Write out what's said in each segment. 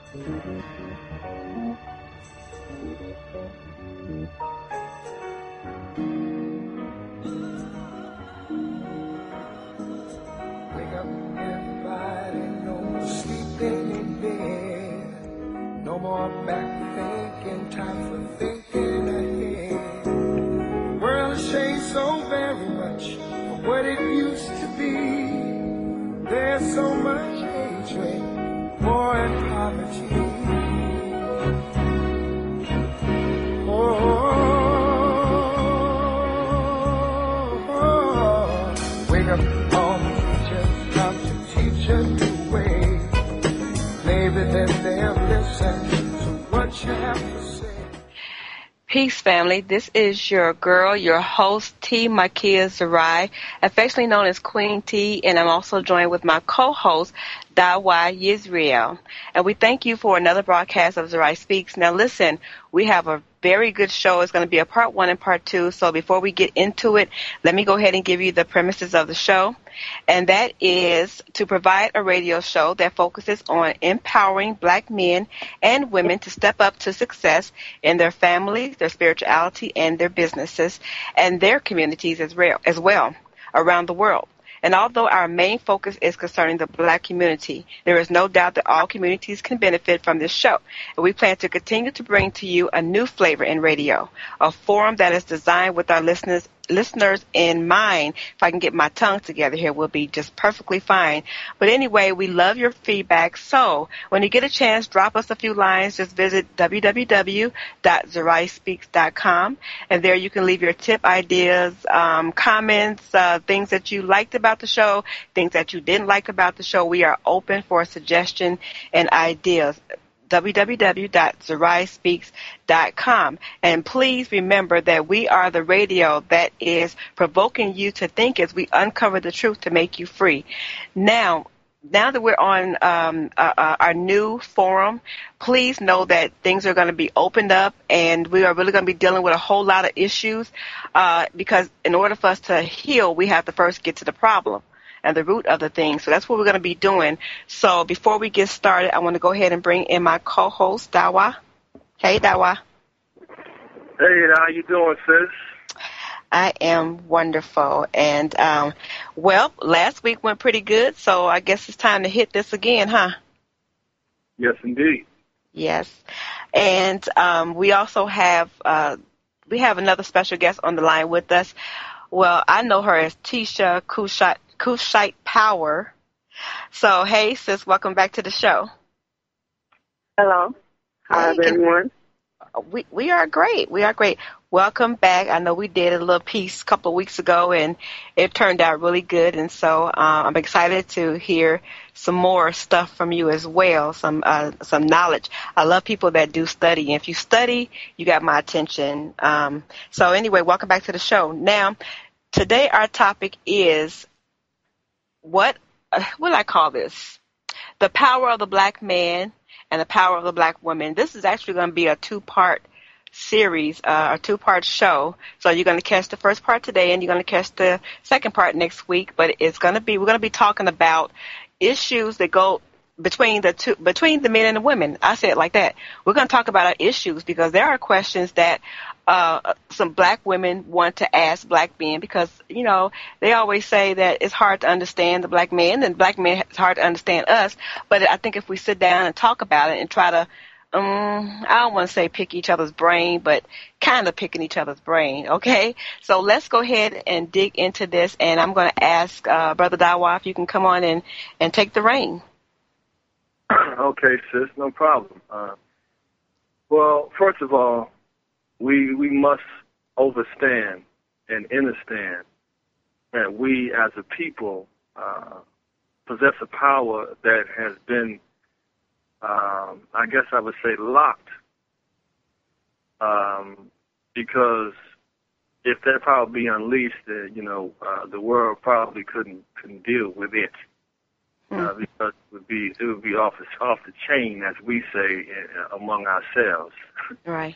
Wake up, everybody, no sleeping in bed. No more back thinking, time for thinking ahead. The world has changed so very much from what it used to be. There's so much hatred, war and poverty. Wake up, all teachers, come to teach a new way. Maybe then they'll listen to what you have to say. Peace, family. This is your girl, your host, T. Makia Zarai, affectionately known as Queen T, and I'm also joined with my co-host, Dawa Yisrael. And we thank you for another broadcast of Zarai Speaks. Now, listen, we have a very good show. It's going to be a part 1 and part 2. So before we get into it, let me go ahead and give you the premises of the show. And that is to provide a radio show that focuses on empowering black men and women to step up to success in their families, their spirituality, and their businesses, and their communities as well around the world. And although our main focus is concerning the black community, there is no doubt that all communities can benefit from this show. And we plan to continue to bring to you a new flavor in radio, a forum that is designed with our listeners in mind. If I can get my tongue together here, we'll be just perfectly fine. But anyway, we love your feedback. So when you get a chance, drop us a few lines. Just visit www.zaraispeaks.com, and there you can leave your tip, ideas, comments, things that you liked about the show, things that you didn't like about the show. We are open for suggestion and ideas. www.zaraispeaks.com. And please remember that we are the radio that is provoking you to think as we uncover the truth to make you free. Now that we're on our new forum, please know that things are going to be opened up, and we are really going to be dealing with a whole lot of issues because in order for us to heal, we have to first get to the problem and the root of the thing. So that's what we're going to be doing. So before we get started, I want to go ahead and bring in my co-host, Dawa. Hey, Dawa. Hey, how you doing, sis? I am wonderful. And, well, last week went pretty good, so I guess it's time to hit this again, huh? Yes, indeed. Yes. And we also have another special guest on the line with us. Well, I know her as Tisha Kushite Power. So, hey, sis, welcome back to the show. Hello. Hi, everyone. We are great. We are great. Welcome back. I know we did a little piece a couple of weeks ago, and it turned out really good. And so I'm excited to hear some more stuff from you as well, some knowledge. I love people that do study. And if you study, you got my attention. So anyway, welcome back to the show. Now, today our topic is what do I call this? The power of the black man and the power of the black woman. This is actually going to be a 2-part series, a 2-part show. So you're going to catch the first part today, and you're going to catch the second part next week. But we're going to be talking about issues that go between the men and the women. I say it like that. We're going to talk about our issues because there are questions that some black women want to ask black men because, you know, they always say that it's hard to understand the black man and black men it's hard to understand us. But I think if we sit down and talk about it and try to, I don't want to say pick each other's brain, but kind of picking each other's brain, okay? So let's go ahead and dig into this, and I'm going to ask Brother Dawa if you can come on and take the reign. Okay, sis, no problem. Well, first of all, we must understand and understand that we as a people possess a power that has been, I guess I would say, locked, because if that power be unleashed, the world probably couldn't deal with it. Because it would be off the chain, as we say, among ourselves. Right.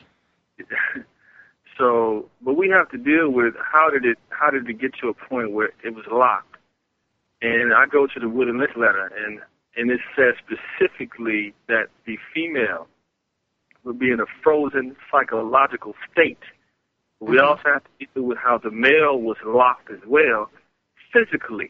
So, but we have to deal with how did it get to a point where it was locked? And I go to the William Lynch letter, and it says specifically that the female would be in a frozen psychological state. We also have to deal with how the male was locked as well, physically.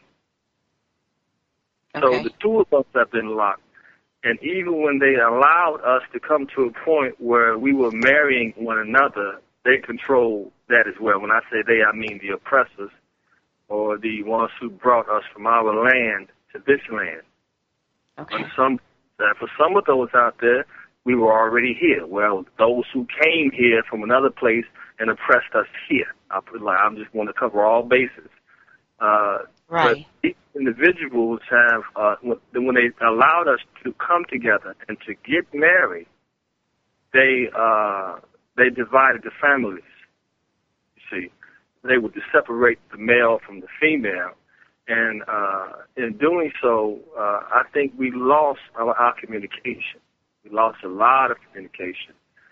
So the two of us have been locked. And even when they allowed us to come to a point where we were marrying one another, they controlled that as well. When I say they, I mean the oppressors or the ones who brought us from our land to this land. Okay. For some of those out there, we were already here. Well, those who came here from another place and oppressed us here. I'm just going to cover all bases. Right. But these individuals have, when they allowed us to come together and to get married, they divided the families. You see, they would separate the male from the female, and in doing so, I think we lost our communication. We lost a lot of communication.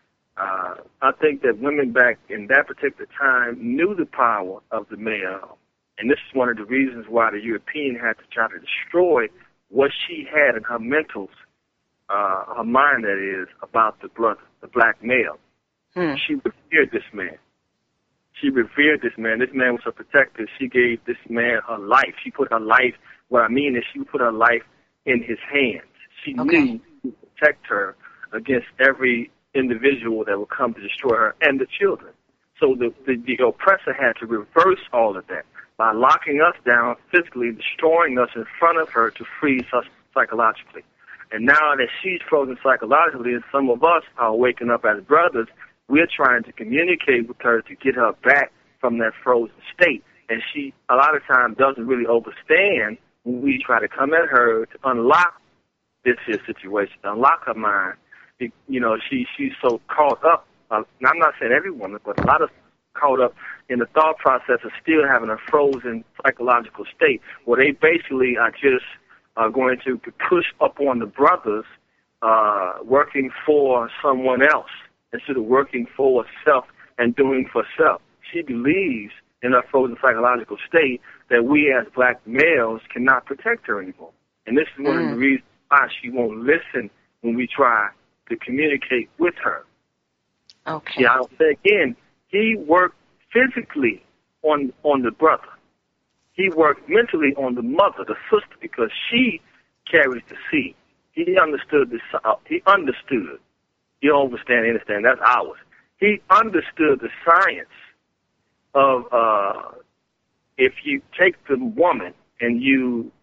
I think that women back in that particular time knew the power of the male, and this is one of the reasons why the European had to try to destroy what she had in her mentals, her mind, that is, about the brother, the black male. She revered this man. She revered this man. This man was her protector. She gave this man her life. She put her life, what I mean is she put her life in his hands. She knew to protect her against every individual that would come to destroy her and the children. So the oppressor had to reverse all of that by locking us down physically, destroying us in front of her to freeze us psychologically. And now that she's frozen psychologically and some of us are waking up as brothers, we're trying to communicate with her to get her back from that frozen state. And she, a lot of times, doesn't really understand when we try to come at her to unlock this here situation, to unlock her mind. You know, she's so caught up. And I'm not saying every woman, but a lot of caught up in the thought process of still having a frozen psychological state where they basically are just going to push up on the brothers working for someone else instead of working for self and doing for self. She believes in her frozen psychological state that we as black males cannot protect her anymore. And this is one of the reasons why she won't listen when we try to communicate with her. Okay. Yeah, I'll say again, he worked physically on the brother. He worked mentally on the mother, the sister, because she carries the seed. He understood this. He understood. You don't understand, that's ours. He understood the science of if you take the woman and you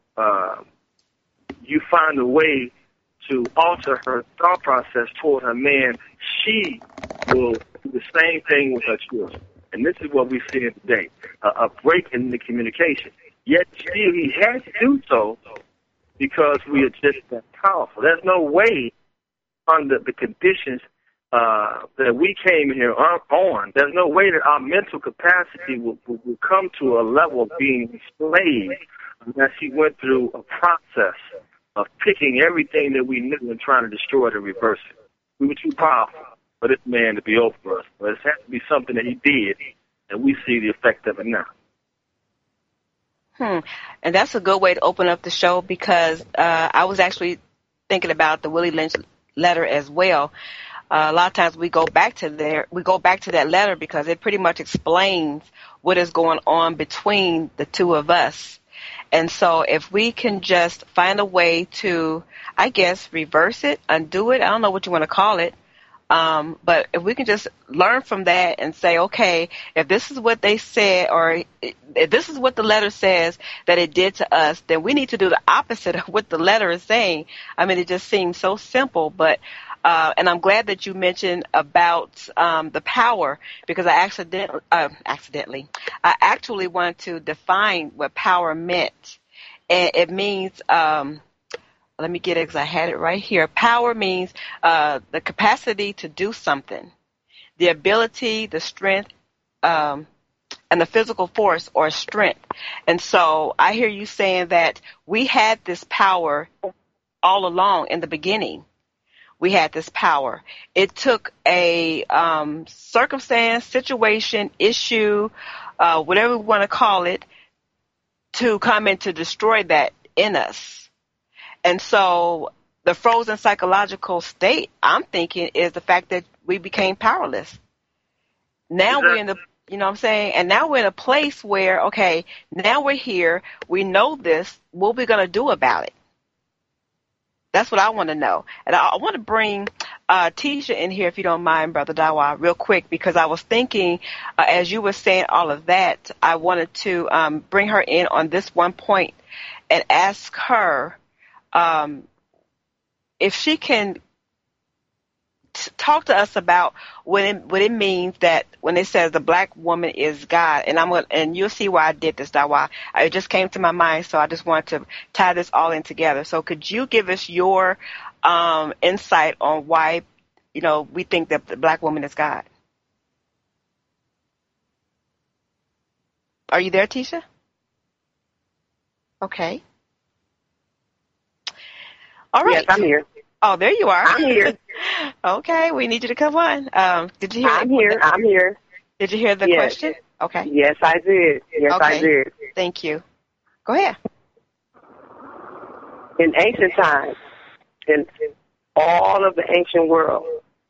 find a way to alter her thought process toward her man, she will do the same thing with her children. And this is what we're seeing today, a break in the communication. Yet still he had to do so because we are just that powerful. There's no way under the conditions that we came here on, there's no way that our mental capacity will come to a level of being enslaved unless he went through a process of picking everything that we knew and trying to destroy it and reverse it. We were too powerful for this man to be over us. But it has to be something that he did, and we see the effect of it now. And that's a good way to open up the show because I was actually thinking about the Willie Lynch letter as well. A lot of times we go back to that letter because it pretty much explains what is going on between the two of us. And so if we can just find a way to, I guess, reverse it, undo it, I don't know what you want to call it, but if we can just learn from that and say, okay, if this is what they said or if this is what the letter says that it did to us, then we need to do the opposite of what the letter is saying. I mean, it just seems so simple, but and I'm glad that you mentioned about the power because I actually wanted to define what power meant. And it means, let me get it because I had it right here. Power means the capacity to do something, the ability, the strength, and the physical force or strength. And so I hear you saying that we had this power all along in the beginning. We had this power. It took a circumstance, situation, issue, whatever we want to call it, to come in to destroy that in us. And so the frozen psychological state, I'm thinking, is the fact that we became powerless. Now we're in the, you know what I'm saying? And now we're in a place where, okay, now we're here. We know this. What are we going to do about it? That's what I want to know. And I want to bring Tisha in here, if you don't mind, Brother Dawa, real quick, because I was thinking, as you were saying all of that, I wanted to bring her in on this one point and ask her if she can talk to us about what it means that when it says the black woman is God, and you'll see why I did this, Dawa. It just came to my mind, so I just wanted to tie this all in together. So could you give us your insight on why, we think that the black woman is God? Are you there, Tisha? Okay. All right. Yes, I'm here. Oh, there you are. I'm here. Okay, we need you to come on. Did you hear? I'm here. Did you hear the question? Okay. Yes, I did. I did. Thank you. Go ahead. In ancient times, in all of the ancient world,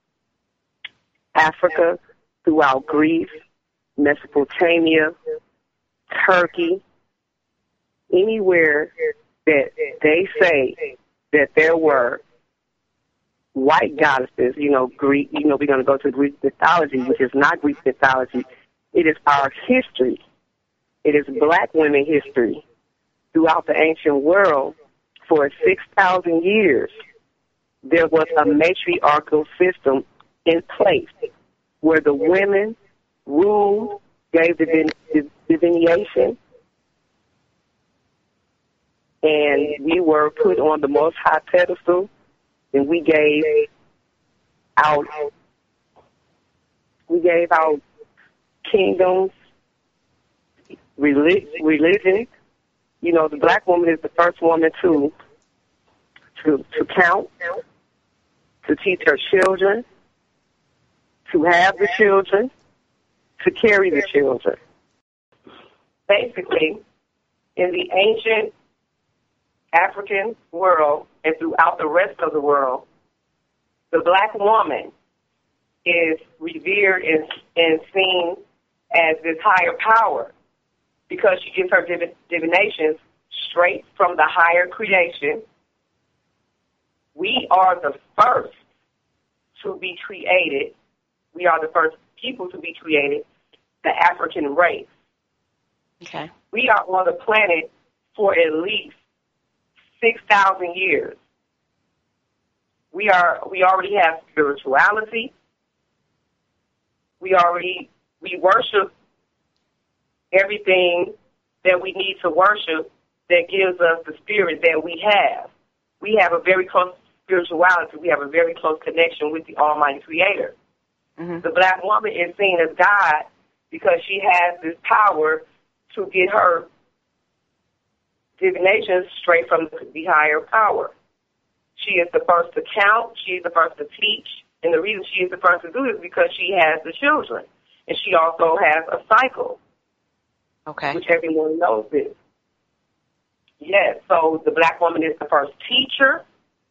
Africa, throughout Greece, Mesopotamia, Turkey, anywhere that they say that there were white goddesses, Greek, we're going to go to Greek mythology, which is not Greek mythology. It is our history. It is black women history throughout the ancient world. For 6,000 years, there was a matriarchal system in place where the women ruled, gave the divination, and we were put on the most high pedestal, and we gave out kingdoms, religion. The black woman is the first woman to count, to teach her children, to have the children, to carry the children. Basically, in the ancient African world and throughout the rest of the world, the black woman is revered and seen as this higher power because she gets her divinations straight from the higher creation. We are the first to be created. We are the first people to be created, the African race. Okay. We are on the planet for at least 6,000 years. We already have spirituality. We worship everything that we need to worship that gives us the spirit that we have. We have a very close spirituality. We have a very close connection with the Almighty Creator. Mm-hmm. The black woman is seen as God because she has this power to get her divination straight from the higher power. She is the first to count. She is the first to teach. And the reason she is the first to do it is because she has the children. And she also has a cycle. Okay. Which everyone knows this. Yes, so the black woman is the first teacher.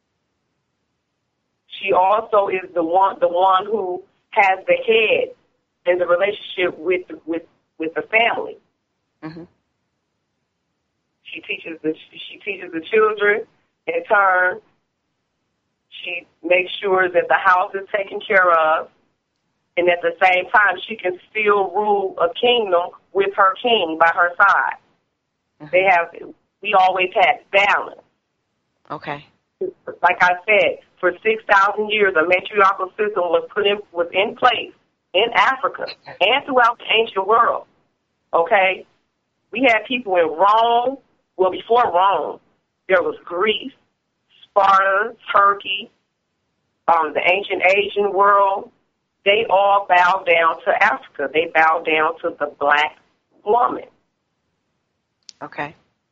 She also is the one who has the head in the relationship with the family. Mm-hmm. She teaches the children. In turn, she makes sure that the house is taken care of, and at the same time, she can still rule a kingdom with her king by her side. Mm-hmm. We always had balance. Okay. Like I said, for 6,000 years, a matriarchal system was in place in Africa and throughout the ancient world. Okay? We had people in Rome. Well, before Rome, there was Greece, Sparta, Turkey, the ancient Asian world. They all bowed down to Africa. They bowed down to the black woman. Okay.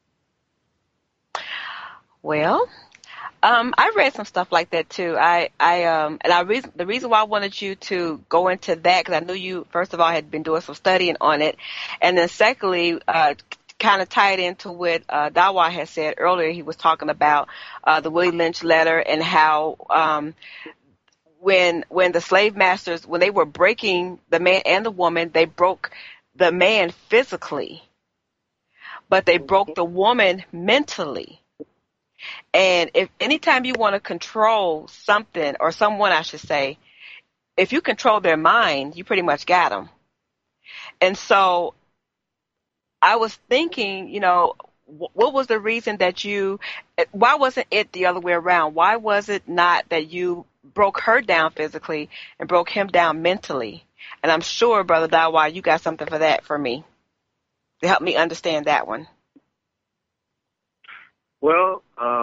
Well, I read some stuff like that too. The reason why I wanted you to go into that, because I knew you, first of all, had been doing some studying on it, and then secondly, kind of tied into what Dawa had said earlier. He was talking about the Willie Lynch letter and how when the slave masters, when they were breaking the man and the woman, they broke the man physically, but they broke the woman mentally. And if anytime you want to control something or someone, I should say, if you control their mind, you pretty much got them. And so I was thinking, you know, what was the reason that why wasn't it the other way around? Why was it not that you broke her down physically and broke him down mentally? And I'm sure, Brother Dawa, you got something for that for me to help me understand that one. Well,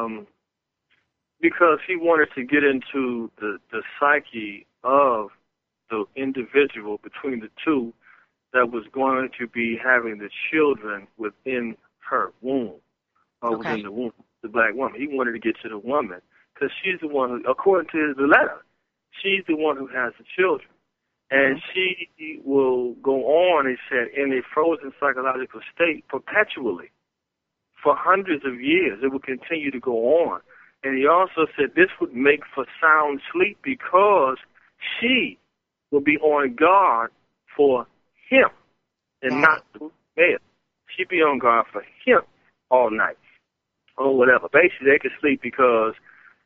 because he wanted to get into the psyche of the individual between the two that was going to be having the children within her womb, or within the womb, the black woman. He wanted to get to the woman because she's the one who, according to the letter, she's the one who has the children. And she will go on, he said, in a frozen psychological state perpetually. For hundreds of years, it will continue to go on. And he also said this would make for sound sleep because she will be on guard for him and not the male. She'd be on guard for him all night or whatever. Basically, they could sleep because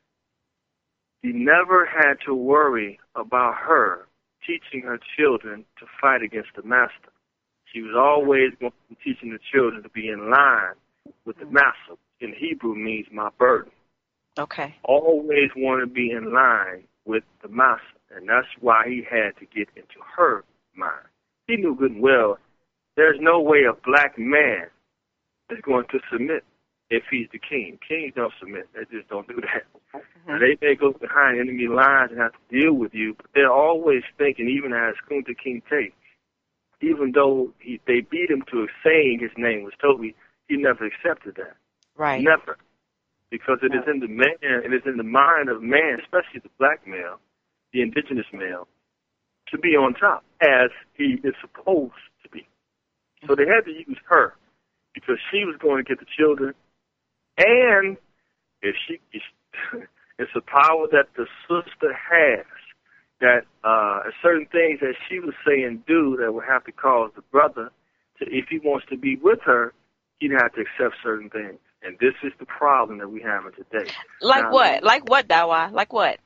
he never had to worry about her teaching her children to fight against the master. She was always going to be teaching the children to be in line with the master. In Hebrew means my burden. Okay. Always want to be in line with the master, and that's why he had to get into her mind. He knew good and well there's no way a black man is going to submit if he's the king. Kings don't submit. They just don't do that. Now, they may go behind enemy lines and have to deal with you, but they're always thinking, even as Kunta Kinte, even though they beat him to saying his name was Toby, he never accepted that. Right. Never. Because it is in the man, it is in the mind of man, especially the black male, the indigenous male, to be on top, as he is supposed to be. So they had to use her because she was going to get the children, and if she, it's a power that the sister has, that certain things that she was saying do that would have to cause the brother to, if he wants to be with her, he'd have to accept certain things. And this is the problem that we have today. Like now, what? Like what, Dawa? Like what?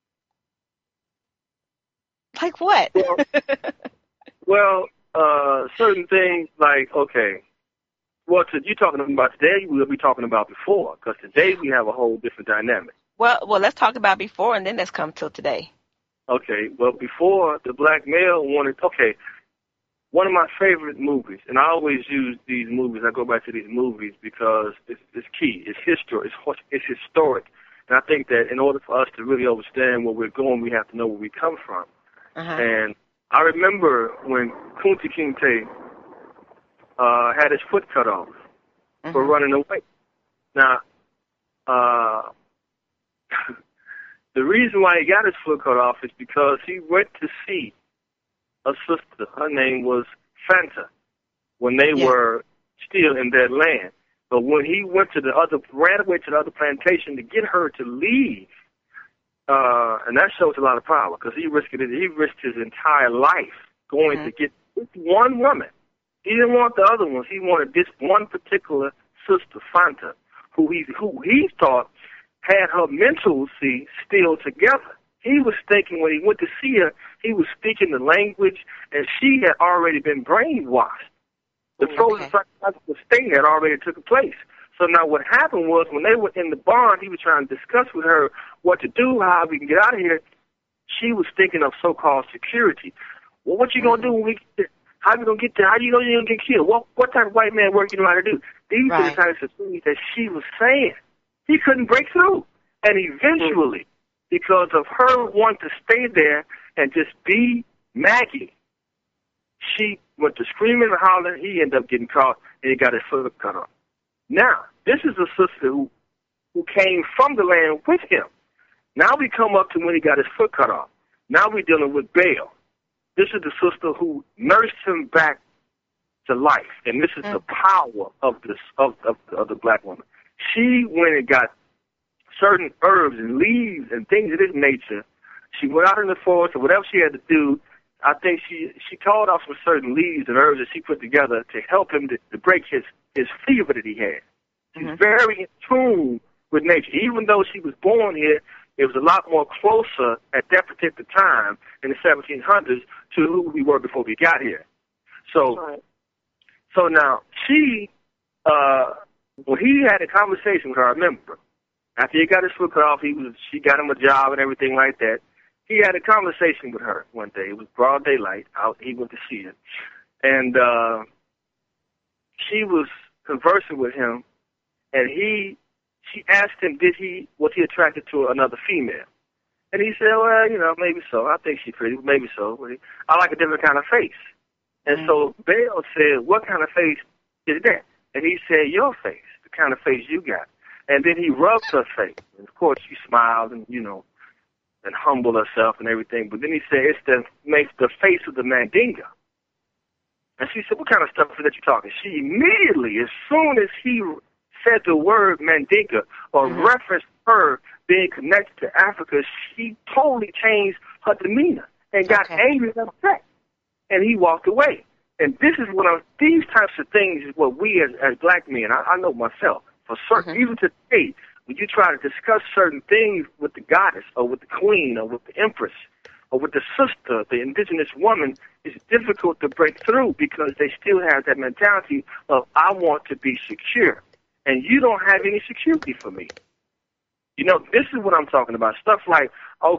Like what? Well, certain things like, okay, well, you're talking about today, we'll be talking about before, because today we have a whole different dynamic. Well, let's talk about before, and then let's come till today. Okay, well, before, the black male wanted, okay, one of my favorite movies, and I always use these movies, I go back to these movies because it's key, it's history, it's historic. And I think that in order for us to really understand where we're going, we have to know where we come from. And I remember when Kunta Kinte had his foot cut off for running away. Now, the reason why he got his foot cut off is because he went to see a sister. Her name was Fanta when they were still in their land. But when he went to ran away to the other plantation to get her to leave, and that shows a lot of power because he risked his entire life going to get this one woman. He didn't want the other ones. He wanted this one particular sister, Fanta, who he thought had her mental still together. He was thinking when he went to see her, he was speaking the language, and she had already been brainwashed. The frozen psychological state had already taken place. So now what happened was when they were in the barn, he was trying to discuss with her what to do, how we can get out of here. She was thinking of so-called security. Well, what you going to do when we get there? How you going to get there? How you know you're going to get killed? What type of white man work you know how to do? These are the types of things that she was saying. He couldn't break through. And eventually, because of her wanting to stay there and just be Maggie, she went to screaming and hollering. He ended up getting caught, and he got his foot cut off. Now, this is a sister who came from the land with him. Now we come up to when he got his foot cut off. Now we're dealing with Baal. This is the sister who nursed him back to life, and this is the power of this of the black woman. She went and got certain herbs and leaves and things of this nature. She went out in the forest or whatever she had to do. I think she called off some certain leaves and herbs that she put together to help him to break his fever that he had. She's very in tune with nature. Even though she was born here, it was a lot more closer at that particular time in the 1700s to who we were before we got here. So, so now she, when he had a conversation with her, I remember, after he got his foot cut off, she got him a job and everything like that. He had a conversation with her one day. It was broad daylight. He went to see her. And she was conversing with him, and she asked him, was he attracted to another female? And he said, well, maybe so. I think she's pretty, maybe so. But I like a different kind of face. And so Bell said, what kind of face is that? And he said, your face, the kind of face you got. And then he rubbed her face. And of course, she smiled and, and humbled herself and everything. But then he said, makes the face of the Mandinga. And she said, what kind of stuff is that you're talking? She immediately, as soon as he said the word Mandinga or referenced her being connected to Africa, she totally changed her demeanor and got angry and upset. And he walked away. And this is these types of things is what we as black men, I know myself, for certain, even today, when you try to discuss certain things with the goddess or with the queen or with the empress or with the sister, the indigenous woman, it's difficult to break through because they still have that mentality of, I want to be secure. And you don't have any security for me. This is what I'm talking about. Stuff like,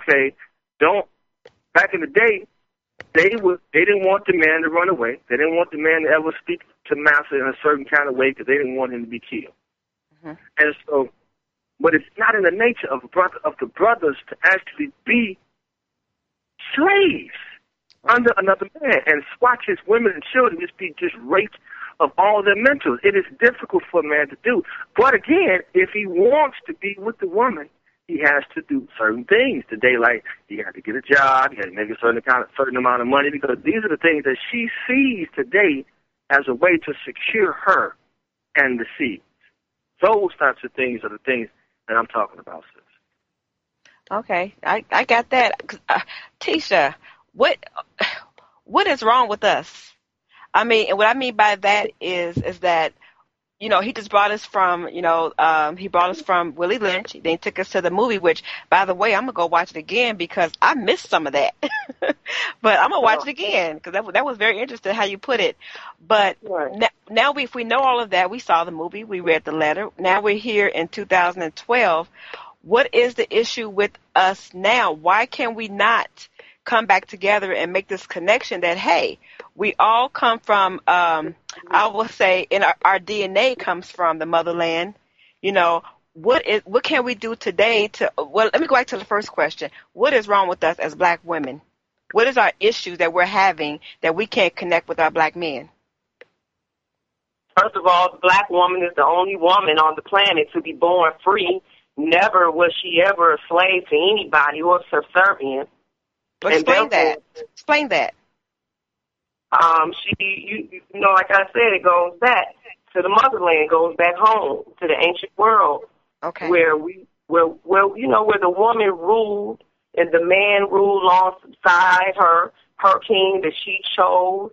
back in the day, they didn't want the man to run away. They didn't want the man to ever speak to master in a certain kind of way because they didn't want him to be killed. And so, but it's not in the nature of the brothers to actually be slaves under another man and watch his women and children just raped of all their mentals. It is difficult for a man to do. But again, if he wants to be with the woman, he has to do certain things today, like he had to get a job, he had to make a certain amount of money, because these are the things that she sees today as a way to secure her and the seeds. Those types of things are the things that I'm talking about, sis. Okay, I got that. Tisha, what is wrong with us? I mean, and what I mean by that is that, he just brought us from, he brought us from Willie Lynch. Then he took us to the movie, which, by the way, I'm going to go watch it again because I missed some of that. But I'm going to watch it again because that was very interesting how you put it. But now if we know all of that, we saw the movie, we read the letter. Now we're here in 2012. What is the issue with us now? Why can we not come back together and make this connection that, hey, we all come from, I will say, in our DNA comes from the motherland. What can we do today well, let me go back to the first question. What is wrong with us as black women? What is our issue that we're having that we can't connect with our black men? First of all, the black woman is the only woman on the planet to be born free. Never was she ever a slave to anybody or subservient. Well, explain that. Like I said, it goes back to the motherland, goes back home to the ancient world, where the woman ruled and the man ruled alongside her king that she chose,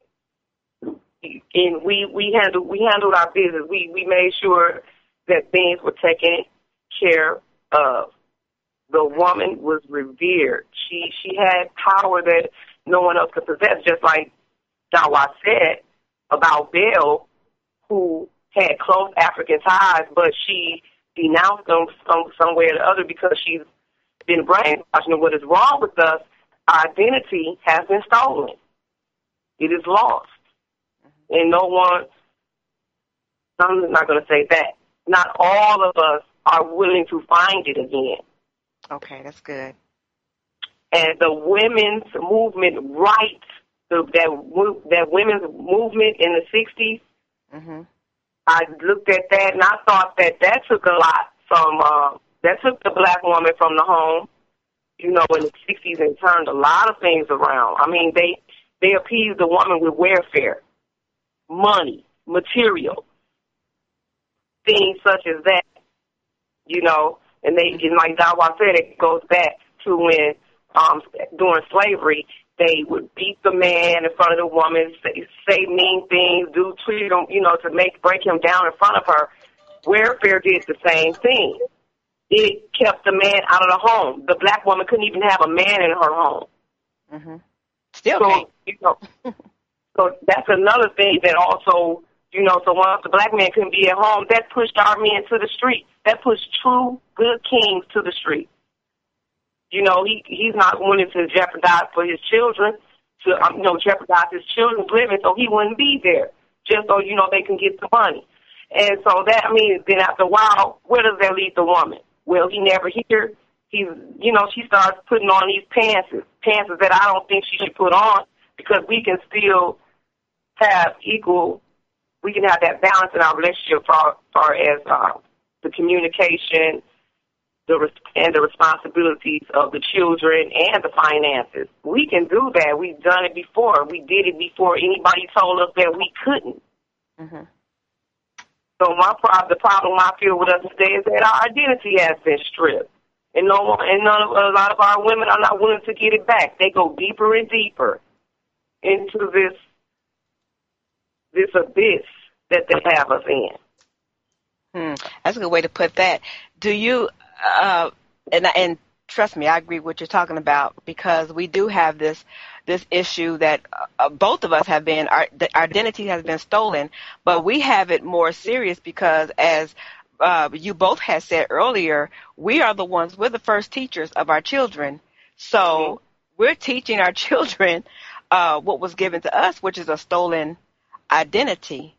and we handled our business. We made sure that things were taken care of. The woman was revered. She had power that no one else could possess, just like Dawa said about Belle, who had close African ties, but she denounced them some way or the other because she's been brainwashed. And what is wrong with us, our identity has been stolen. It is lost. And no one, I'm not going to say that, not all of us are willing to find it again. Okay, that's good. And the women's movement rights, that women's movement in the 60s, I looked at that and I thought that took a lot from, that took the black woman from the home, in the 60s and turned a lot of things around. I mean, they appeased the woman with welfare. money, material, things such as that, you know. And like Dawa said, it goes back to when during slavery, they would beat the man in front of the woman, say mean things, treat him, you know, to break him down in front of her. Welfare did the same thing. It kept the man out of the home. The black woman couldn't even have a man in her home. Mm-hmm. Still so, can't. You know, so that's another thing that also, you know, so once the black man couldn't be at home, that pushed our men to the street. That pushed true, good kings to the street. You know, he's not wanting to jeopardize for his children, jeopardize his children's living, so he wouldn't be there, just so, you know, they can get the money. And so that, I mean, then after a while, where does that leave the woman? Well, he never hears. She starts putting on these pants that I don't think she should put on, because we can still have we can have that balance in our relationship as far as the communication, and the responsibilities of the children and the finances. We can do that. We've done it before. We did it before anybody told us that we couldn't. Mm-hmm. So the problem I feel with us today is that our identity has been stripped. And a lot of our women are not willing to get it back. They go deeper and deeper into this abyss that they have us in. That's a good way to put that. Do you, and trust me, I agree with what you're talking about, because we do have this issue that both of us have been, our identity has been stolen, but we have it more serious because, as you both had said earlier, we're the first teachers of our children. So we're teaching our children what was given to us, which is a stolen identity.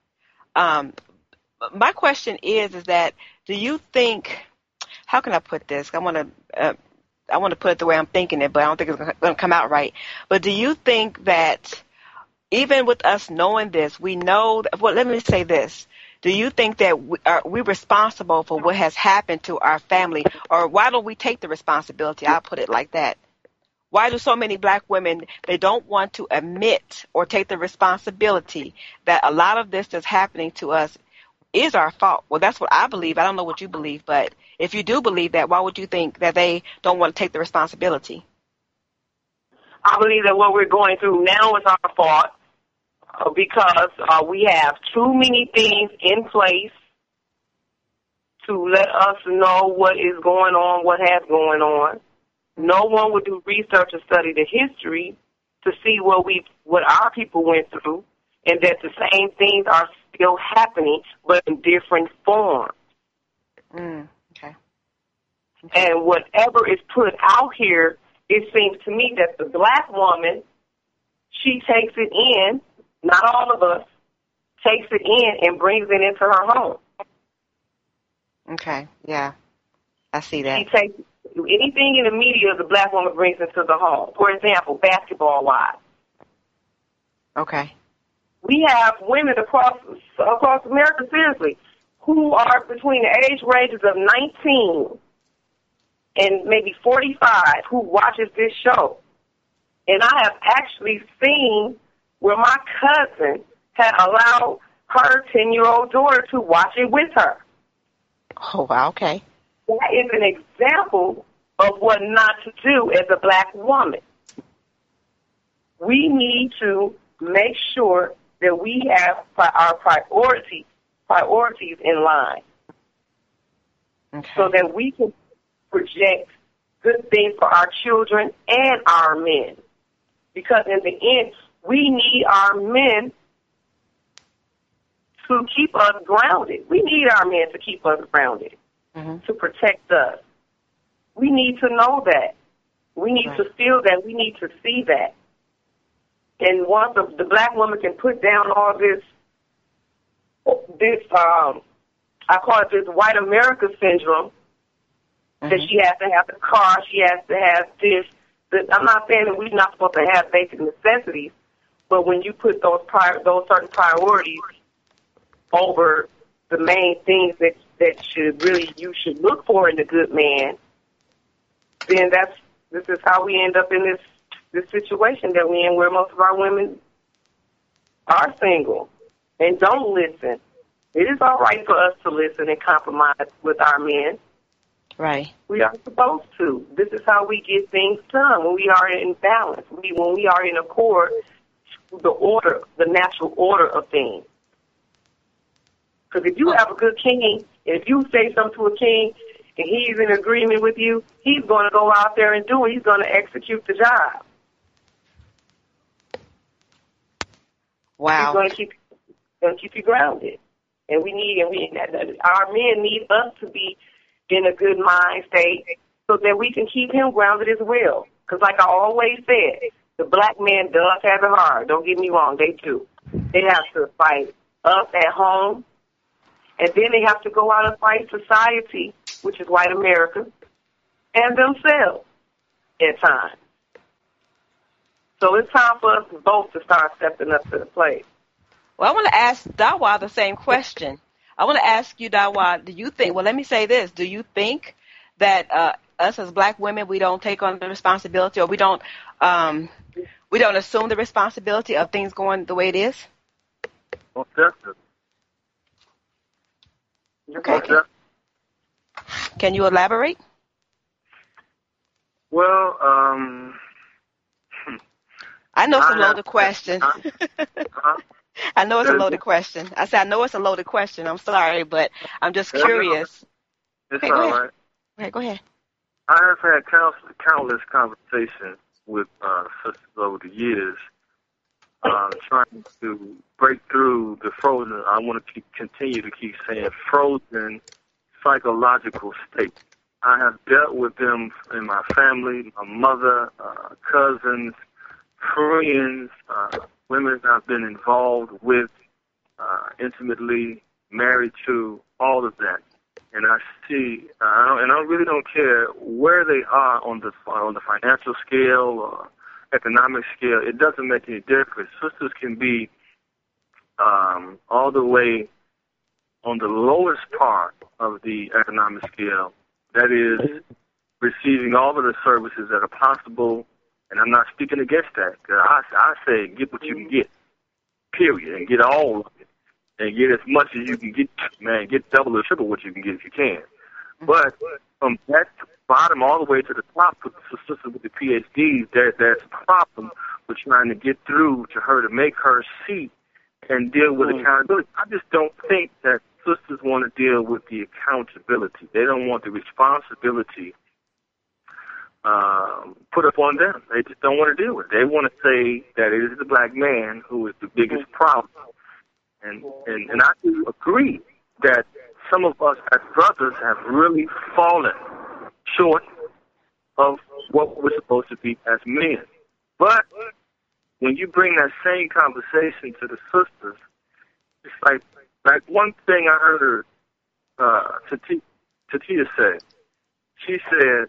My question is that, do you think, how can I put this? I want to put it the way I'm thinking it, but I don't think it's going to come out right. But do you think that even with us knowing this, we know, let me say this. Do you think that we're responsible for what has happened to our family, or why don't we take the responsibility? I'll put it like that. Why do so many black women, they don't want to admit or take the responsibility that a lot of this that's happening to us is our fault? Well, that's what I believe. I don't know what you believe, but if you do believe that, why would you think that they don't want to take the responsibility? I believe that what we're going through now is our fault because we have too many things in place to let us know what is going on, what has going on. No one would do research or study the history to see what our people went through, and that the same things are still happening, but in different forms. Okay. And whatever is put out here, it seems to me that the black woman, she takes it in, not all of us, takes it in and brings it into her home. Okay, yeah, I see that. She takes anything in the media the black woman brings into the home. For example, basketball-wise. Okay. We have women across America, seriously, who are between the age ranges of 19 and maybe 45 who watches this show. And I have actually seen where my cousin had allowed her 10-year-old daughter to watch it with her. Oh, wow, okay. That is an example of what not to do as a black woman. We need to make sure that we have our priorities in line, okay, so that we can project good things for our children and our men. Because in the end, we need our men to keep us grounded. We need our men to keep us grounded, to protect us. We need to know that. We need to feel that. We need to see that. And once the black woman can put down all this, I call it this white America syndrome, that she has to have the car, she has to have this. I'm not saying that we're not supposed to have basic necessities, but when you put those certain priorities over the main things that you should look for in a good man, then this is how we end up in this situation that we're in, where most of our women are single. and don't listen. It is all right for us to listen and compromise with our men. Right. We are supposed to. This is how we get things done, when we are in balance, when we are in accord with the natural order of things. Because if you have a good king, and if you say something to a king, and he's in agreement with you, he's going to go out there and do it. He's going to execute the job. Wow. He's going to keep you grounded. And our men need us to be in a good mind state so that we can keep him grounded as well. Because like I always said, the black man does have it hard. Don't get me wrong, they do. They have to fight us at home, and then they have to go out and fight society, which is white America, and themselves at times. So it's time for us both to start stepping up to the plate. Well, I want to ask Dawa the same question. I want to ask you, Dawa, do you think, well, let me say this. Do you think that us as black women, we don't take on the responsibility, or we don't assume the responsibility of things going the way it is? Well, definitely. Okay. Can you elaborate? Well, I know it's a loaded question. Uh-huh. I know it's a loaded question. I said I know it's a loaded question. I'm sorry, but I'm just curious. It's okay, all right. Okay, go ahead. I have had countless conversations with sisters over the years, trying to break through the frozen. I want to continue to keep saying frozen psychological state. I have dealt with them in my family, my mother, cousins, friends, women I've been involved with, intimately, married to, all of that. And I see, and I really don't care where they are on the financial scale or economic scale. It doesn't make any difference. Sisters can be all the way on the lowest part of the economic scale. That is receiving all of the services that are possible. And I'm not speaking against that. I say get what you can get, period, and get all of it. And get as much as you can get, man. Get double or triple what you can get if you can. But from that bottom all the way to the top, with the sisters with the PhDs, there's a problem with trying to get through to her to make her see and deal with accountability. I just don't think that sisters want to deal with the accountability. They don't want the responsibility put up on them. They just don't want to deal with it. They want to say that it is the black man who is the biggest problem. And I do agree that some of us as brothers have really fallen short of what we're supposed to be as men. But when you bring that same conversation to the sisters, it's like one thing I heard Tatia say. She said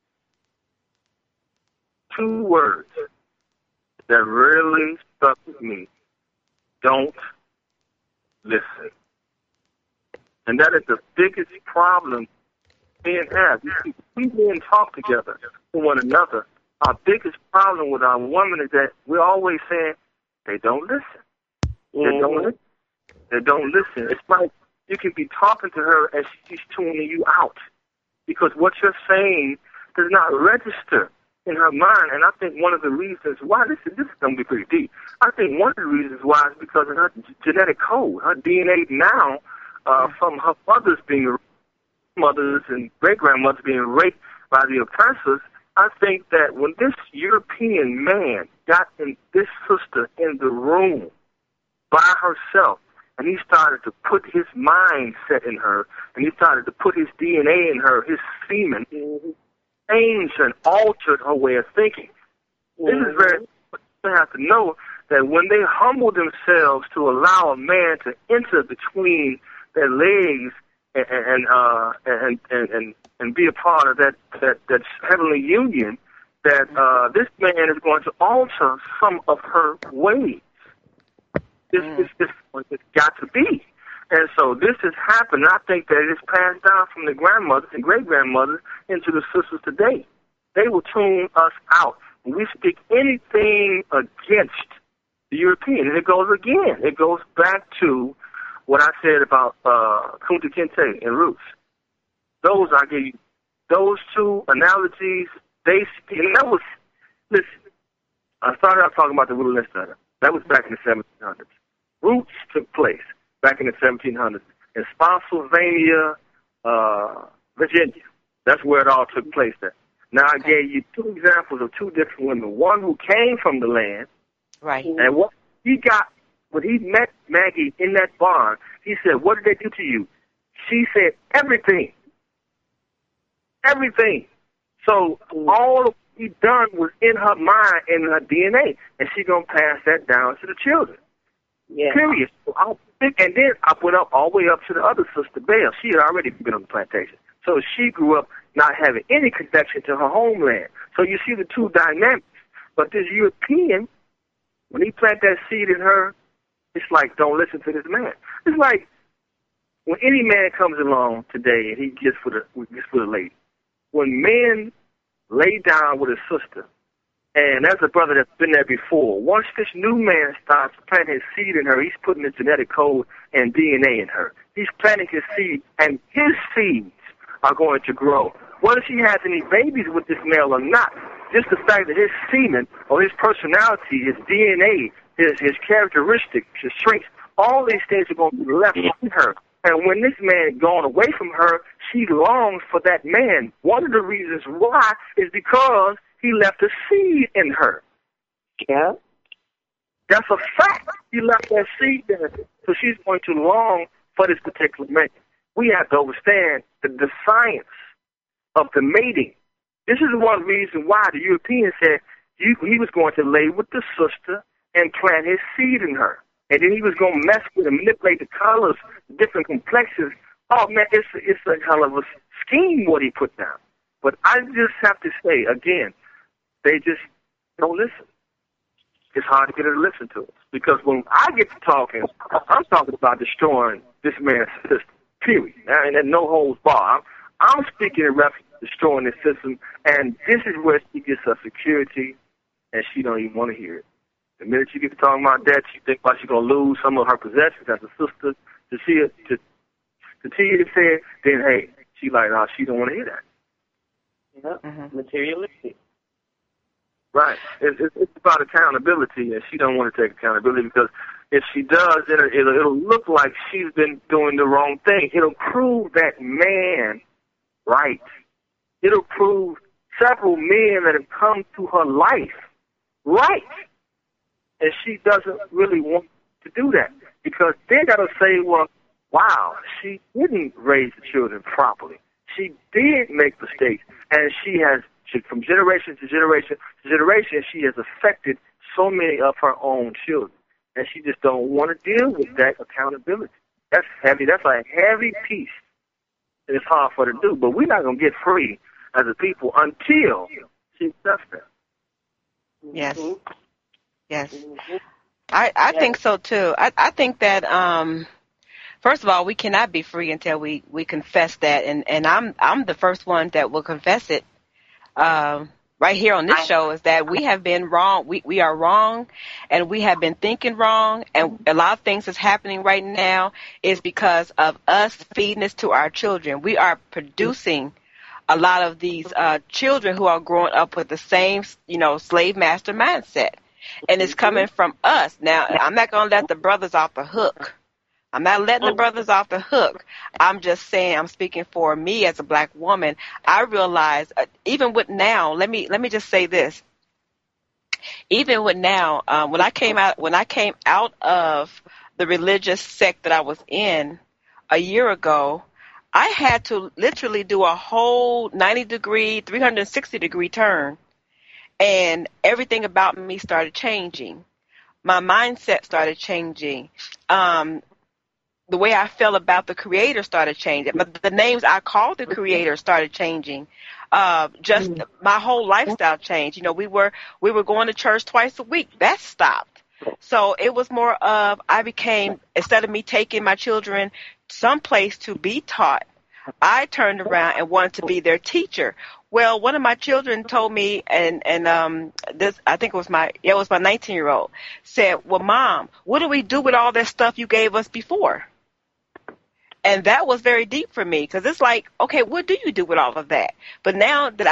two words that really stuck with me. Don't listen. And that is the biggest problem men have. We men talk together to one another. Our biggest problem with our women is that we're always saying they don't listen. They don't listen. They don't listen. It's like you can be talking to her as she's tuning you out because what you're saying does not register in her mind. And I think one of the reasons why, this is going to be pretty deep, I think one of the reasons why is because of her genetic code, her DNA now, from her mothers and great-grandmothers being raped by the oppressors. I think that when this European man got this sister in the room by herself, and he started to put his mindset in her, and he started to put his DNA in her, his semen, changed and altered her way of thinking. This is very, you have to know that when they humble themselves to allow a man to enter between their legs and be a part of that heavenly union, that this man is going to alter some of her ways. It's got to be. And so this has happened. I think that it is passed down from the grandmothers and great-grandmothers into the sisters today. They will tune us out. When we speak anything against the European. And it goes again. It goes back to what I said about Kunta Kinte and Roots. I gave you those two analogies. And that was, listen, I started out talking about the Wilderness Center. That was back in the 1700s. Roots took place back in the 1700s in Spotsylvania, Virginia. That's where it all took place there. Now, I gave you two examples of two different women. One who came from the land. Right. And what he got, when he met Maggie in that barn, he said, what did they do to you? She said, everything. Everything. So all he done was in her mind, in her DNA, and she going to pass that down to the children. Yeah. Period. And then I went up all the way up to the other sister, Belle. She had already been on the plantation. So she grew up not having any connection to her homeland. So you see the two dynamics. But this European, when he plant that seed in her, it's like, don't listen to this man. It's like when any man comes along today and he gets with a lady. When men lay down with a sister, and that's a brother that's been there before, once this new man starts planting his seed in her, he's putting his genetic code and DNA in her. He's planting his seed, and his seeds are going to grow. Whether she has any babies with this male or not, just the fact that his semen or his personality, his DNA, his characteristics, his strengths, all these things are going to be left in her. And when this man gone away from her, she longs for that man. One of the reasons why is because he left a seed in her. Yeah. That's a fact. He left that seed in her. So she's going to long for this particular man. We have to understand the science of the mating. This is one reason why the European said he was going to lay with the sister and plant his seed in her. And then he was going to mess with and manipulate the colors, different complexions. Oh, man, it's a hell of a scheme what he put down. But I just have to say, again, they just don't listen. It's hard to get her to listen to us. Because when I get to talking, I'm talking about destroying this man's system, period. And no holds barred. I'm speaking in reference to destroying this system, and this is where she gets her security, and she don't even want to hear it. The minute you get to talking about that, she think about she's going to lose some of her possessions as a sister to see it, to continue to say it, then, hey, she like, nah, she don't want to hear that. Yeah, materialistic. Right. It's about accountability, and she don't want to take accountability because if she does, it'll look like she's been doing the wrong thing. It'll prove that man right. It'll prove several men that have come to her life right. And she doesn't really want to do that because they're going to say, well, wow, she didn't raise the children properly. She did make mistakes, and from generation to generation to generation, she has affected so many of her own children, and she just don't want to deal with that accountability. That's heavy. That's a heavy piece, and it's hard for her to do. But we're not going to get free as a people until she does that. Yes. Yes. I think so, too. I think that, first of all, we cannot be free until we confess that. And I'm the first one that will confess it right here on this show is that we have been wrong. We are wrong, and we have been thinking wrong. And a lot of things that's happening right now is because of us feeding this to our children. We are producing a lot of these children who are growing up with the same, slave master mindset. And it's coming from us. Now, I'm not going to let the brothers off the hook. I'm not letting the brothers off the hook. I'm just saying, I'm speaking for me as a black woman. I realize, even with now, let me just say this. Even with now, when I came out of the religious sect that I was in a year ago, I had to literally do a whole 90-degree, 360-degree turn. And everything about me started changing. My mindset started changing. The way I felt about the Creator started changing. But the names I called the Creator started changing. Just my whole lifestyle changed. We were going to church twice a week. That stopped. So it was more of I became, instead of me taking my children someplace to be taught, I turned around and wanted to be their teacher. Well, one of my children told me, and this, I think it was my 19-year-old, said, "Well, Mom, what do we do with all that stuff you gave us before?" And that was very deep for me, because it's like, okay, what do you do with all of that? But now that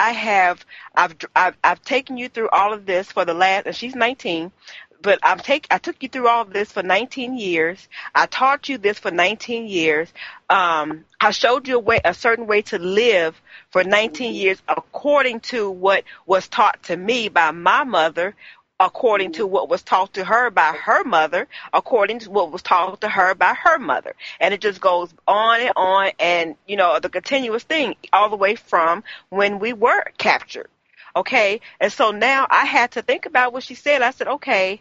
I've taken you through all of this for the last, and she's 19, but I took you through all of this for 19 years. I taught you this for 19 years. I showed you a certain way to live for 19 years according to what was taught to me by my mother, according to what was taught to her by her mother, according to what was taught to her by her mother. And it just goes on, and, you know, the continuous thing all the way from when we were captured. Okay? And so now I had to think about what she said. I said, okay,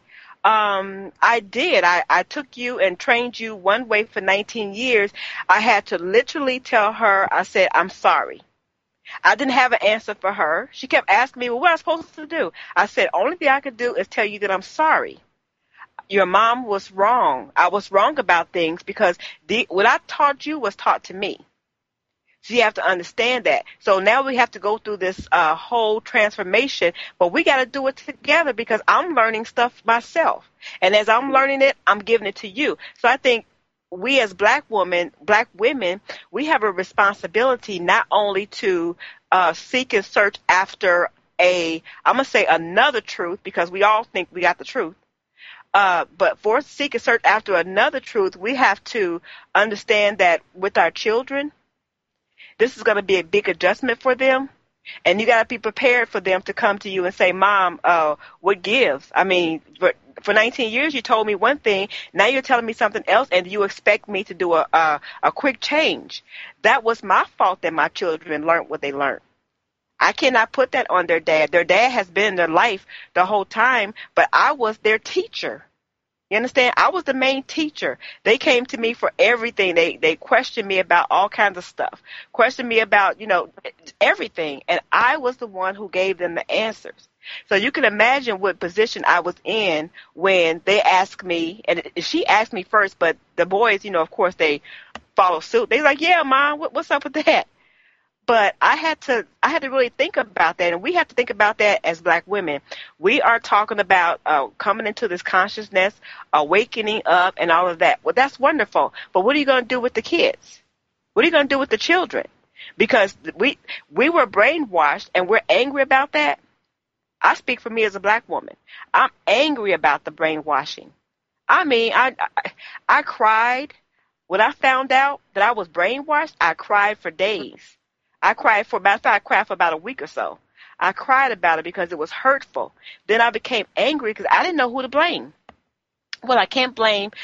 I did. I took you and trained you one way for 19 years. I had to literally tell her, I said, I'm sorry. I didn't have an answer for her. She kept asking me, well, what am I supposed to do? I said, only thing I could do is tell you that I'm sorry. Your mom was wrong. I was wrong about things because what I taught you was taught to me. So you have to understand that. So now we have to go through this whole transformation, but we got to do it together because I'm learning stuff myself. And as I'm learning it, I'm giving it to you. So I think we as black women, we have a responsibility not only to seek and search after I'm going to say another truth, because we all think we got the truth. But for seek and search after another truth, we have to understand that with our children, this is going to be a big adjustment for them. And you got to be prepared for them to come to you and say, Mom, what gives? I mean, for 19 years, you told me one thing. Now you're telling me something else, and you expect me to do a quick change. That was my fault that my children learned what they learned. I cannot put that on their dad. Their dad has been in their life the whole time, but I was their teacher. You understand? I was the main teacher. They came to me for everything. They questioned me about all kinds of stuff, questioned me about, you know, everything. And I was the one who gave them the answers. So you can imagine what position I was in when they asked me, and she asked me first, but the boys, you know, of course, they follow suit. They're like, yeah, Mom, what's up with that? But I had to really think about that, and we have to think about that as black women. We are talking about coming into this consciousness, awakening up, and all of that. Well, that's wonderful. But what are you going to do with the kids? What are you going to do with the children? Because we were brainwashed, and we're angry about that. I speak for me as a black woman. I'm angry about the brainwashing. I mean, I cried when I found out that I was brainwashed. I cried for days. I cried for about a week or so. I cried about it because it was hurtful. Then I became angry because I didn't know who to blame. Well, I can't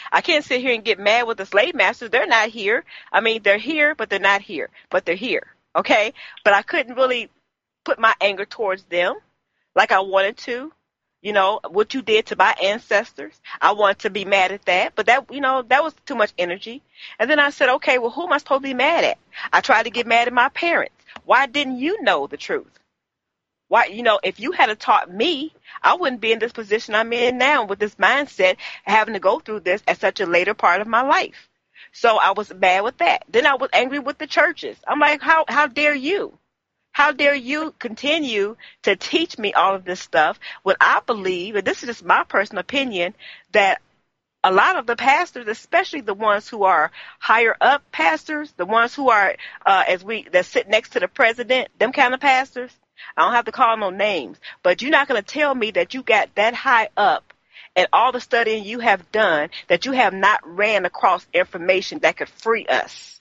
sit here and get mad with the slave masters. They're not here. I mean, they're here, but they're not here. But they're here, okay? But I couldn't really put my anger towards them like I wanted to. You know, what you did to my ancestors. I wanted to be mad at that, but that was too much energy. And then I said, okay, well, who am I supposed to be mad at? I tried to get mad at my parents. Why didn't you know the truth? Why, if you had taught me, I wouldn't be in this position I'm in now with this mindset, having to go through this at such a later part of my life. So I was mad with that. Then I was angry with the churches. I'm like, how dare you? How dare you continue to teach me all of this stuff when I believe, and this is just my personal opinion, that a lot of the pastors, especially the ones who are higher up pastors, the ones who are that sit next to the president, them kind of pastors, I don't have to call no names, but you're not going to tell me that you got that high up and all the studying you have done that you have not ran across information that could free us.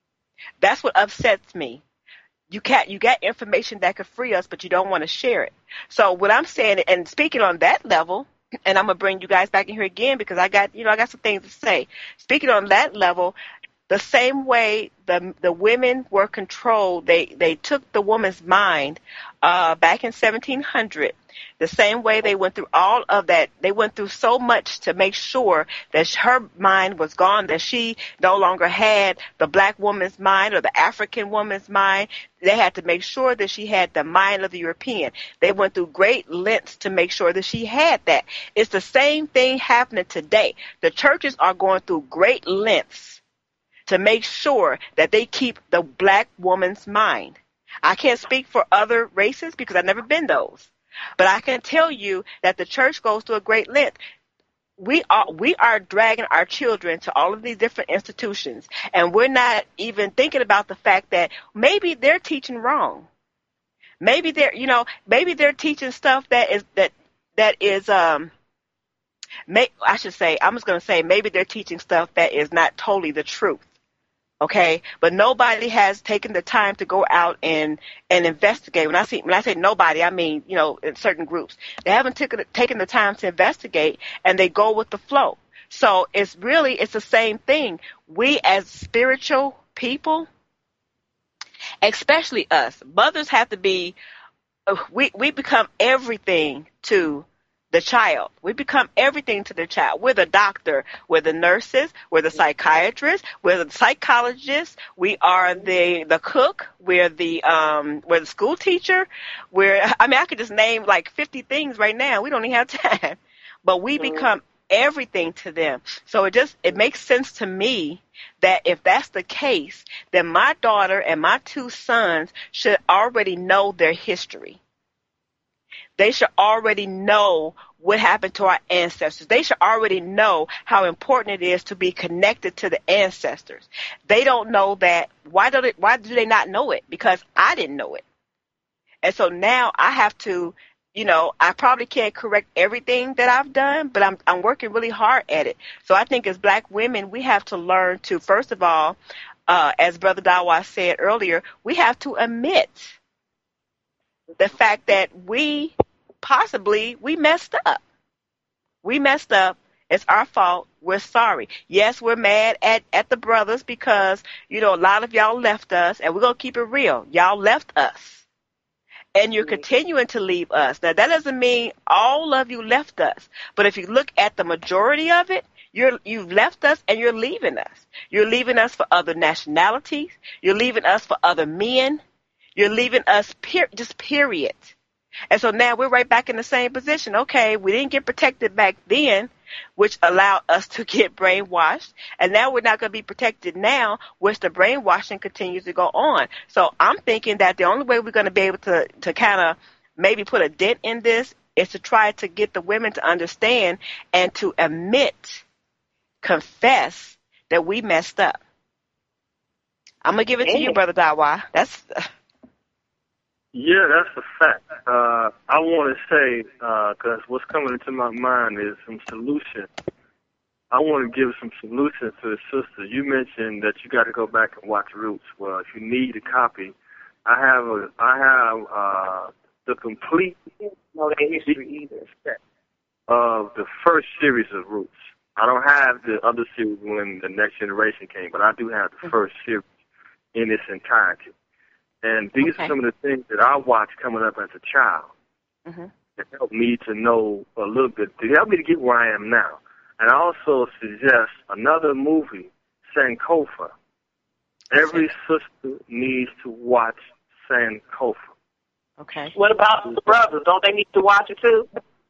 That's what upsets me. You got information that could free us, but you don't want to share it. So what I'm saying, and speaking on that level, and I'm gonna bring you guys back in here again because I got some things to say. Speaking on that level, the same way the women were controlled, they took the woman's mind back in 1700. The same way they went through all of that, they went through so much to make sure that her mind was gone, that she no longer had the black woman's mind or the African woman's mind. They had to make sure that she had the mind of the European. They went through great lengths to make sure that she had that. It's the same thing happening today. The churches are going through great lengths to make sure that they keep the black woman's mind. I can't speak for other races because I've never been those. But I can tell you that the church goes to a great length. We are dragging our children to all of these different institutions, and we're not even thinking about the fact that maybe they're teaching wrong. Maybe they're teaching stuff I should say, I'm just going to say maybe they're teaching stuff that is not totally the truth. Okay, but nobody has taken the time to go out and investigate. When I say nobody, I mean, in certain groups, they haven't taken the time to investigate, and they go with the flow. So it's the same thing. We as spiritual people, especially us, mothers have to be. We become everything to the child. We become everything to the child. We're the doctor. We're the nurses. We're the psychiatrists. We're the psychologists. We are the cook. We're the school teacher. I could just name like 50 things right now. We don't even have time. But we become everything to them. So it makes sense to me that if that's the case, then my daughter and my two sons should already know their history. They should already know what happened to our ancestors. They should already know how important it is to be connected to the ancestors. They don't know that. Why do they not know it? Because I didn't know it. And so now I have to, I probably can't correct everything that I've done, but I'm working really hard at it. So I think as black women, we have to learn to, first of all, as Brother Dawa said earlier, we have to admit the fact that we messed up. We messed up. It's our fault. We're sorry. Yes, we're mad at the brothers because, a lot of y'all left us, and we're going to keep it real. Y'all left us, and you're continuing to leave us. Now, that doesn't mean all of you left us, but if you look at the majority of it, you've left us and you're leaving us. You're leaving us for other nationalities. You're leaving us for other men. You're leaving us, just period. And so now we're right back in the same position. Okay, we didn't get protected back then, which allowed us to get brainwashed. And now we're not going to be protected now, which the brainwashing continues to go on. So I'm thinking that the only way we're going to be able to kind of maybe put a dent in this is to try to get the women to understand and to confess that we messed up. I'm going to give it to you, Brother Dawa. Yeah, that's a fact. I want to say, because what's coming into my mind is some solution. I want to give some solutions to the sister. You mentioned that you got to go back and watch Roots. Well, if you need a copy, I have the complete history either of the first series of Roots. I don't have the other series when the Next Generation came, but I do have the first series in its entirety. And these are some of the things that I watched coming up as a child that helped me to know a little bit, to help me to get where I am now. And I also suggest another movie, Sankofa. Every sister needs to watch Sankofa. Okay. What about the brothers? Don't they need to watch it too?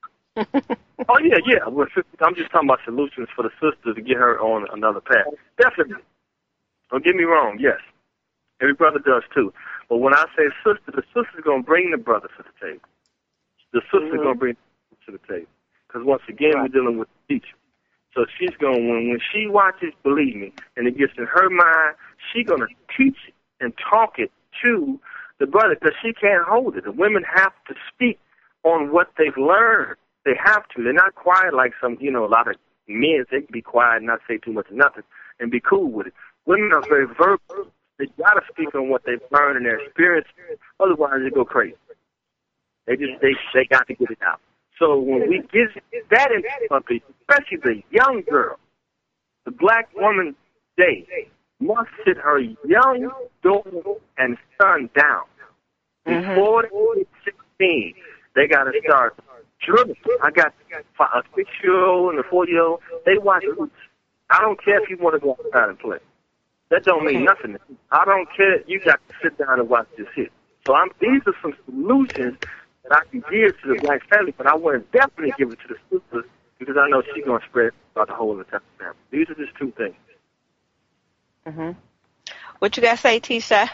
Oh, yeah. Well, I'm just talking about solutions for the sister to get her on another path. Definitely. Don't get me wrong, yes. Every brother does too. But when I say sister, the sister's going to bring the brother to the table. The sister's going to bring the to the table. Because once again, we're dealing with the teacher. So she's going, when she watches, believe me, and it gets in her mind, she's going to teach it and talk it to the brother because she can't hold it. The women have to speak on what they've learned. They have to. They're not quiet like some, a lot of men. They can be quiet and not say too much of nothing and be cool with it. Women are very verbal. They got to speak on what they've learned and their experience. Otherwise, they go crazy. They got to get it out. So when we get that in something, especially the young girl, the black woman today must sit her young daughter and son down. Before they get 16, they got to start drilling. I got a 6-year-old and a 4-year-old. They watch Roots. I don't care if you want to go outside and play. That don't mean nothing. I don't care. You got to sit down and watch this hit. So these are some solutions that I can give to the black family, but I want to definitely give it to the sisters because I know she's going to spread about the whole of the family. These are just two things. Mm-hmm. What you got to say, Tisha?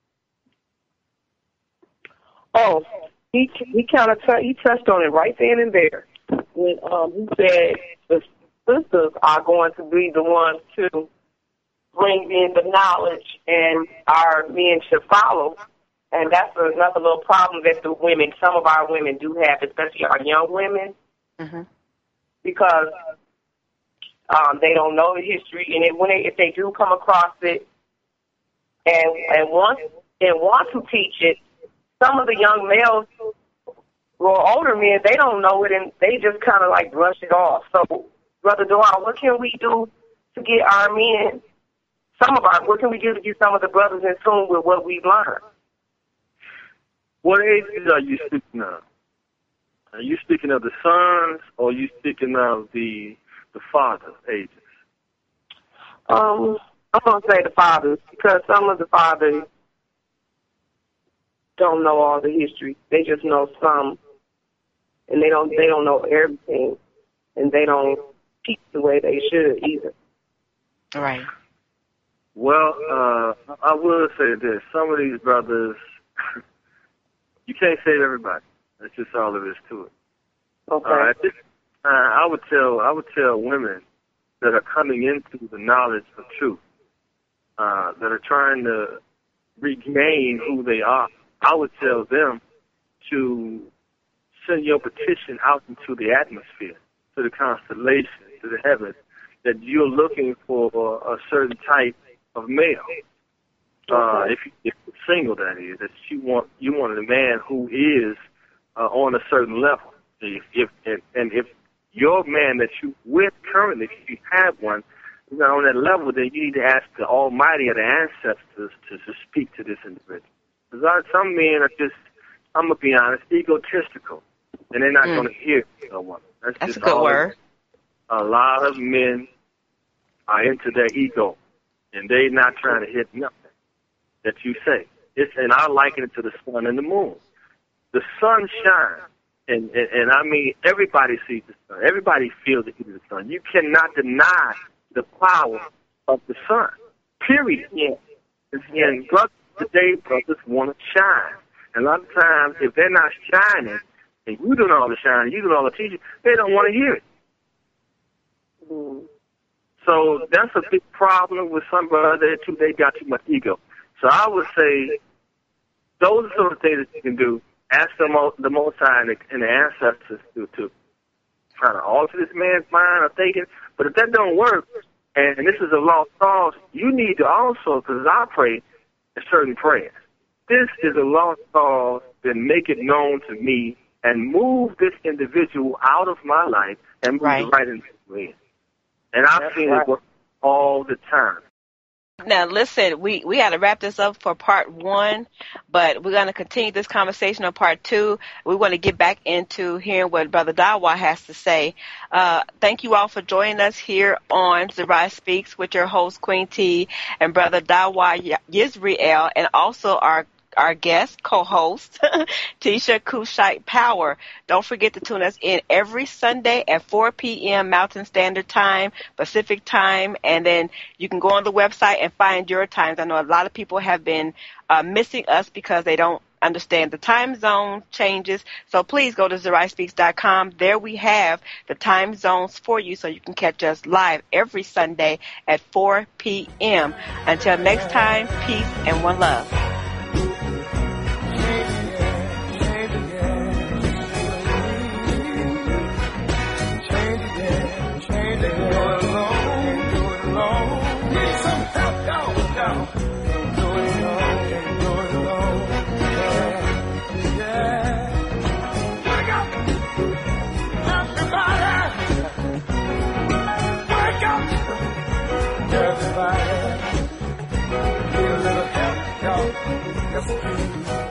Oh, he kind of he touched on it right then and there when he said the sisters are going to be the ones to bring in the knowledge, and our men should follow. And that's another little problem that some of our women do have, especially our young women, Mm-hmm. because they don't know the history, and if they do come across it and want to teach it, some of the young males or older men, they don't know it, and they just kind of like brush it off. So, Brother Doyle, what can we do to get our men? What can we do to get some of the brothers in tune with what we've learned? What ages are you speaking of? Are you speaking of the sons, or are you speaking of the fathers' ages? I'm gonna say the fathers, because some of the fathers don't know all the history. They just know some, and they don't know everything, and they don't teach the way they should either. Right. Well, I will say this: some of these brothers, you can't save everybody. That's just all there is to it. Okay. I would tell women that are coming into the knowledge of truth, that are trying to regain who they are. I would tell them to send your petition out into the atmosphere, to the constellation, to the heavens, that you're looking for a certain type of male. If you're single, that is, that you want a man who is on a certain level. If your man that you with currently, if you have one, is not on that level, then you need to ask the Almighty or the ancestors to speak to this individual. Because some men are just, I'm going to be honest, egotistical, and they're not going to hear a woman. That's a good word. A lot of men are into their ego, and they're not trying to hit nothing that you say. And I liken it to the sun and the moon. The sun shines, and I mean, everybody sees the sun. Everybody feels the heat of the sun. You cannot deny the power of the sun, period. Yeah. And today, brothers want to shine. And a lot of times, if they're not shining, and you doing all the shining, you doing all the teaching, they don't want to hear it. Mm. So that's a big problem with some brothers, too. They got too much ego. So I would say those are some of the things that you can do. Ask the Most High and the ancestors to try to alter this man's mind or thinking. But if that don't work, and this is a lost cause, you need to also, because I pray a certain prayers. This is a lost cause, then make it known to me and move this individual out of my life and move it right into me. And I've seen it work all the time. Now, listen, we got to wrap this up for part 1, but we're going to continue this conversation on part 2. We want to get back into hearing what Brother Dawa has to say. Thank you all for joining us here on Zerai Speaks with your host, Queen T, and Brother Dawa Yisrael, and also our guest co-host, Tisha Kushite Power. Don't forget to tune us in every Sunday at 4 p.m. Mountain Standard Time, Pacific Time, and then you can go on the website and find your times. I know a lot of people have been missing us because they don't understand the time zone changes. So please go to ZeraiSpeaks.com. There we have the time zones for you so you can catch us live every Sunday at 4 p.m. Until next time, peace and one love. Everybody, need a little help, y'all. Yes,